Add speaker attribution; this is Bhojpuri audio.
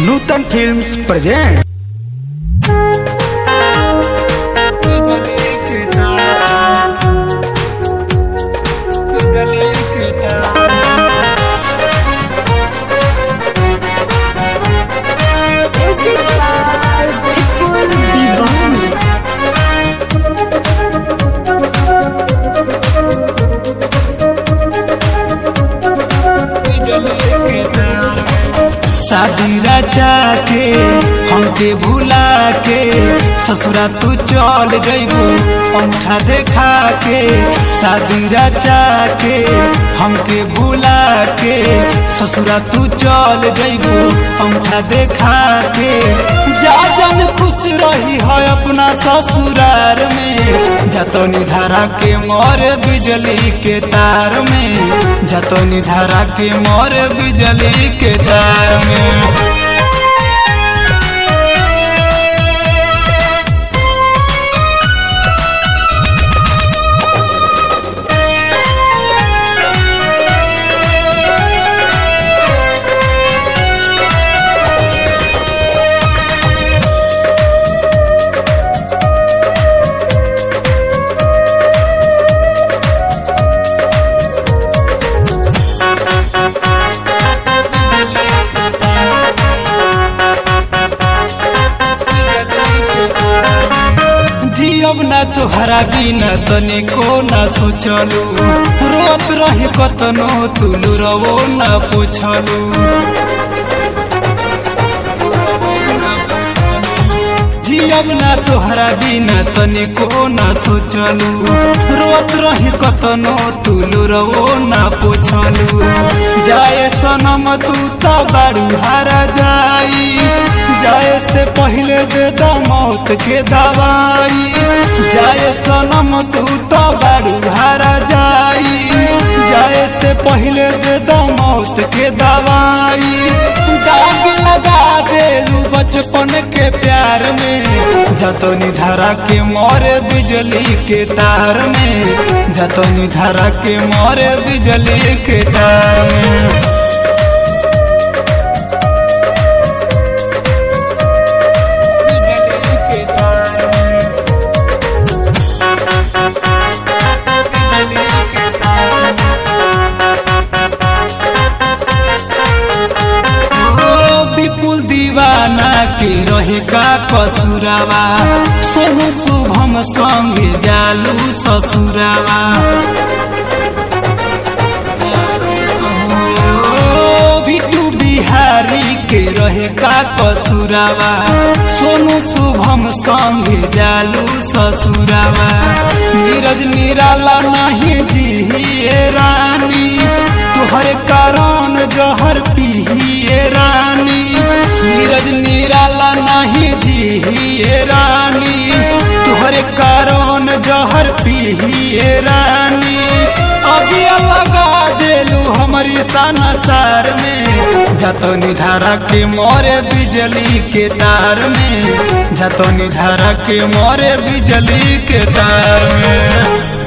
Speaker 1: नूतन फिल्म्स प्रेजेंट।
Speaker 2: शादी रचा के हमके भुला के ससुरा तू चल जइबू अंगूठा देखा के। शादी रचा के हमके भुला के ससुरा तू चल जइबू अंगूठा देखा के। जा जन खुश रही है अपना ससुरार में, जतनी धारा के मोर बिजली के तार में, जतनी धारा के मोर बिजली के तार में। जियब ना तुहरा बिना तनिको ना सोचलू, रोत रही कतनो तुलू रवो ना पूछलू। जियब ना तुहरा बिना तनिको ना सोचलू, रोत रही कतनो तुलू रवो ना पूछलू। जाए सनम तू तो बारू हारा जाई, जाए से पहले दे द मौत के दवाई। जाए सनम तू तो बारू हारा जाई, जाए से पहले दे द मौत के दवाई। दाग लगा देलू बचपन के प्यार में, जतनी धारा के मोरे बिजली के तार में, जतनी धारा के मोरे बिजली के तार में। विपुल दीवाना के रहे का कसुरावा, सोनू शुभम संगे जालू ससुरावा। बिटू बिहारी के रहे का कसुरावा, सोनू शुभम संगे जालू ससुरावा। नीरज निराला नहीं जिए रानी, तुहरे कारण जहर पिए रानी। नीरज निराला नहीं जिए रानी, तुहरे कारण जहर पिए रानी। अभी लगा देलू हमारी समाचार में, जतनी धारा के मोरे बिजली के तार में, जतनी धारा के मोरे बिजली के तार में।